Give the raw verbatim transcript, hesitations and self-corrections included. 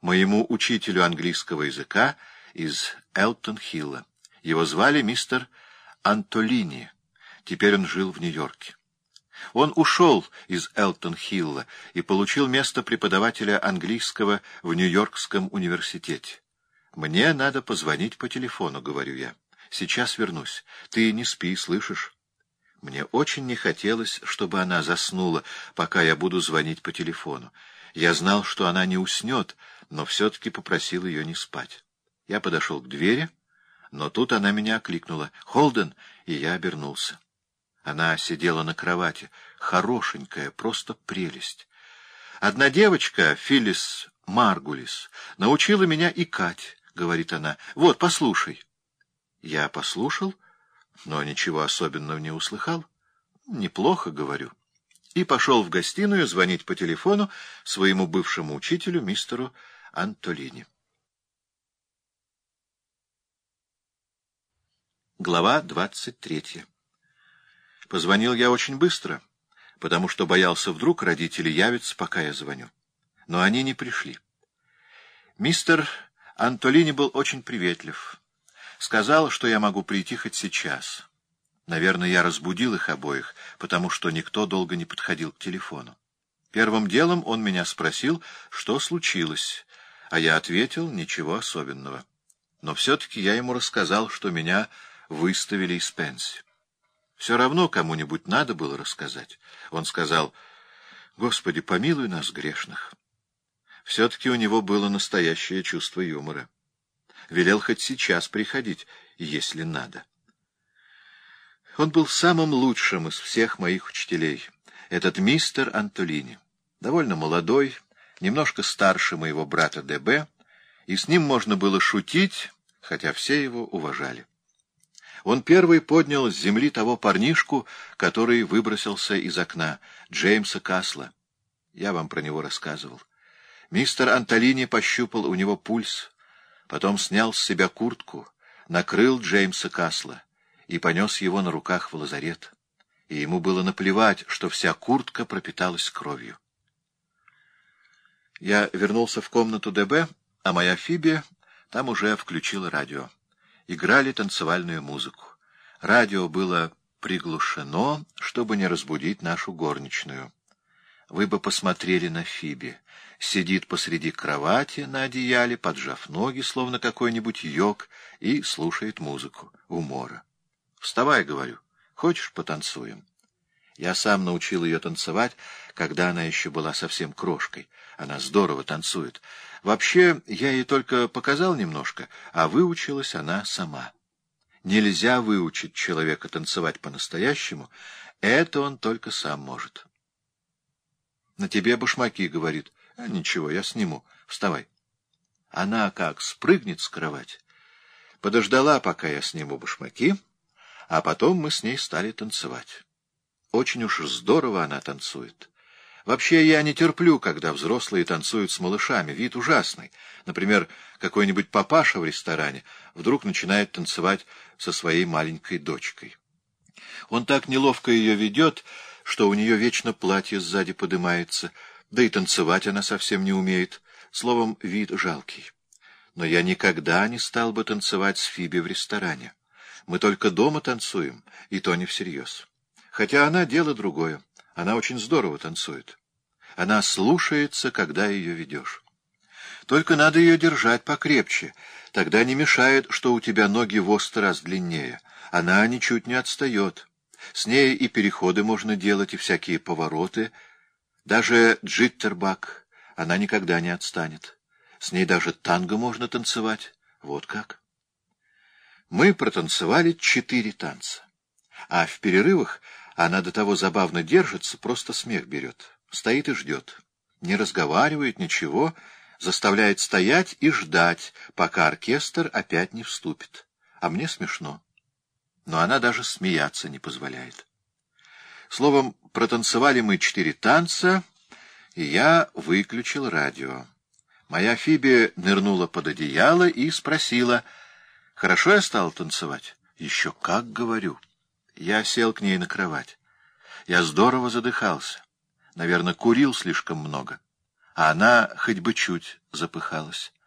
моему учителю английского языка из Элтон-Хилла. Его звали мистер Антолини. Теперь он жил в Нью-Йорке. Он ушел из Элтон-Хилла и получил место преподавателя английского в Нью-Йоркском университете. «Мне надо позвонить по телефону», — говорю я. «Сейчас вернусь. Ты не спи, слышишь?» Мне очень не хотелось, чтобы она заснула, пока я буду звонить по телефону. Я знал, что она не уснет, но все-таки попросил ее не спать. Я подошел к двери, но тут она меня окликнула: «Холден!» И я обернулся. Она сидела на кровати, хорошенькая, просто прелесть. «Одна девочка, Филлис Маргулис, научила меня икать», — говорит она. «Вот, послушай». Я послушал, но ничего особенного не услыхал. «Неплохо», — говорю. И пошел в гостиную звонить по телефону своему бывшему учителю, мистеру Антолини. Глава двадцать третья. Позвонил я очень быстро, потому что боялся, вдруг родители явятся, пока я звоню. Но они не пришли. Мистер Антолини был очень приветлив. Сказал, что я могу прийти хоть сейчас. Наверное, я разбудил их обоих, потому что никто долго не подходил к телефону. Первым делом он меня спросил, что случилось, а я ответил: ничего особенного. Но все-таки я ему рассказал, что меня выставили из пенсии. Все равно кому-нибудь надо было рассказать. Он сказал: «Господи, помилуй нас, грешных». Все-таки у него было настоящее чувство юмора. Велел хоть сейчас приходить, если надо. Он был самым лучшим из всех моих учителей, этот мистер Антолини. Довольно молодой, немножко старше моего брата Д Б, и с ним можно было шутить, хотя все его уважали. Он первый поднял с земли того парнишку, который выбросился из окна, Джеймса Касла. Я вам про него рассказывал. Мистер Антолини пощупал у него пульс, потом снял с себя куртку, накрыл Джеймса Касла и понес его на руках в лазарет. И ему было наплевать, что вся куртка пропиталась кровью. Я вернулся в комнату Д Б, а моя Фиби там уже включила радио. Играли танцевальную музыку. Радио было приглушено, чтобы не разбудить нашу горничную. Вы бы посмотрели на Фиби. Сидит посреди кровати на одеяле, поджав ноги, словно какой-нибудь йог, и слушает музыку. Умора. «Вставай», — говорю, — «хочешь, потанцуем?» Я сам научил ее танцевать, когда она еще была совсем крошкой. Она здорово танцует. Вообще, я ей только показал немножко, а выучилась она сама. Нельзя выучить человека танцевать по-настоящему, это он только сам может. «На тебе башмаки», — говорит. А, «Ничего, я сниму. Вставай». Она как спрыгнет с кровати. Подождала, пока я сниму башмаки, а потом мы с ней стали танцевать. Очень уж здорово она танцует. Вообще, я не терплю, когда взрослые танцуют с малышами. Вид ужасный. Например, какой-нибудь папаша в ресторане вдруг начинает танцевать со своей маленькой дочкой. Он так неловко ее ведет, что у нее вечно платье сзади подымается, да и танцевать она совсем не умеет. Словом, вид жалкий. Но я никогда не стал бы танцевать с Фиби в ресторане. Мы только дома танцуем, и то не всерьез. Хотя она дело другое. Она очень здорово танцует. Она слушается, когда ее ведешь. Только надо ее держать покрепче. Тогда не мешает, что у тебя ноги в сто раз длиннее. Она ничуть не отстает. С ней и переходы можно делать, и всякие повороты. Даже джиттербак. Она никогда не отстанет. С ней даже танго можно танцевать. Вот как. Мы протанцевали четыре танца. А в перерывах она до того забавно держится, просто смех берет. Стоит и ждет. Не разговаривает, ничего, заставляет стоять и ждать, пока оркестр опять не вступит. А мне смешно. Но она даже смеяться не позволяет. Словом, протанцевали мы четыре танца, и я выключил радио. Моя Фиби нырнула под одеяло и спросила: «Хорошо я стала танцевать?» «Еще как, говорю». Я сел к ней на кровать. Я здорово задыхался. Наверное, курил слишком много. а она хоть бы чуть запыхалась.